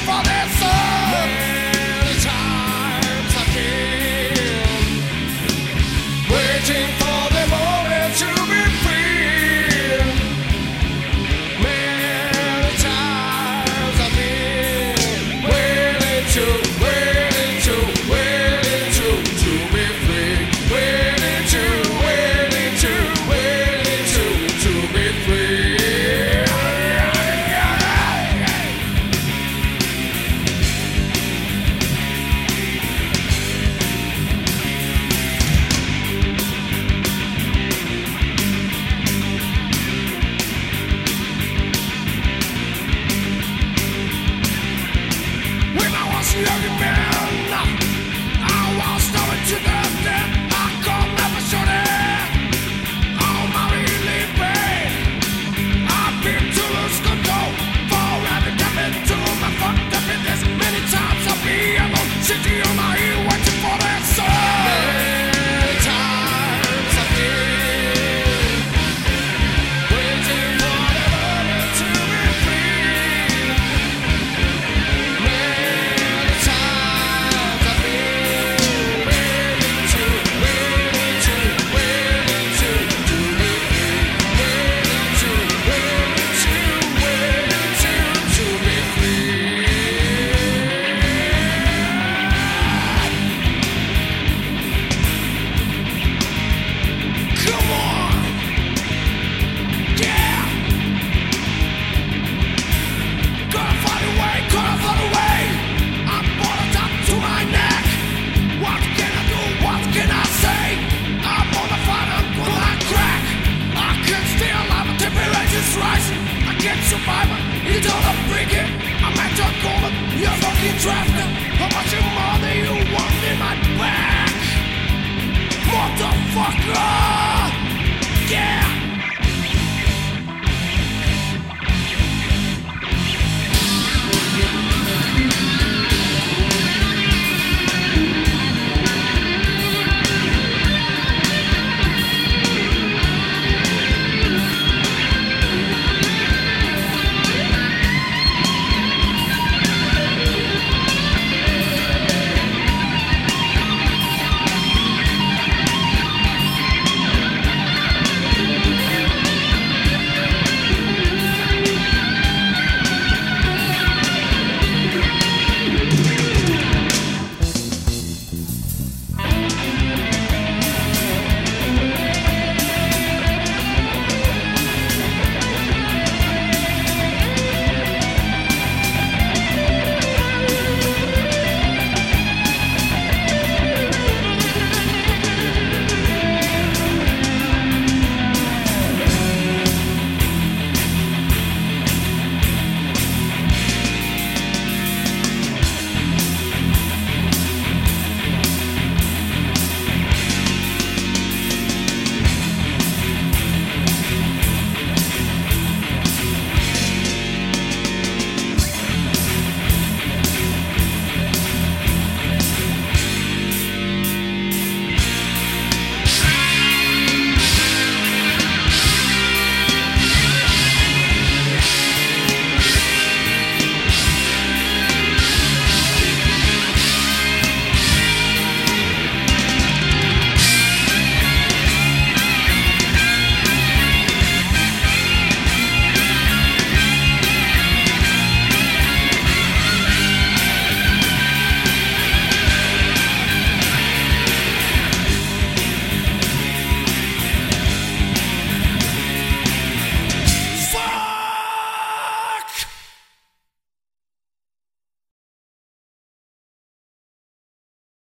for their soul. Many times I've been waiting for the moment to be free. Many times I've been waiting to be free. Waiting to be free. When I was a young man, I was starving to death. I could never shut it. Oh, my really pain. I've been to lose control for having happened to my fucked up in this many times. I'll be able sitting on my heel waiting for that soul. Many times I've been waiting for the moment to be free. Many times I've been waiting to be free. Come on, yeah. Gotta find a way. I'm brought up to my neck. What can I do? What can I say? I'm on the fight until I crack. I can stay alive, but temperature's rising. I can't survive it. You don't freaking. I'm at your corner. You're fucking traffic. How much more do you want in my back? Motherfucker!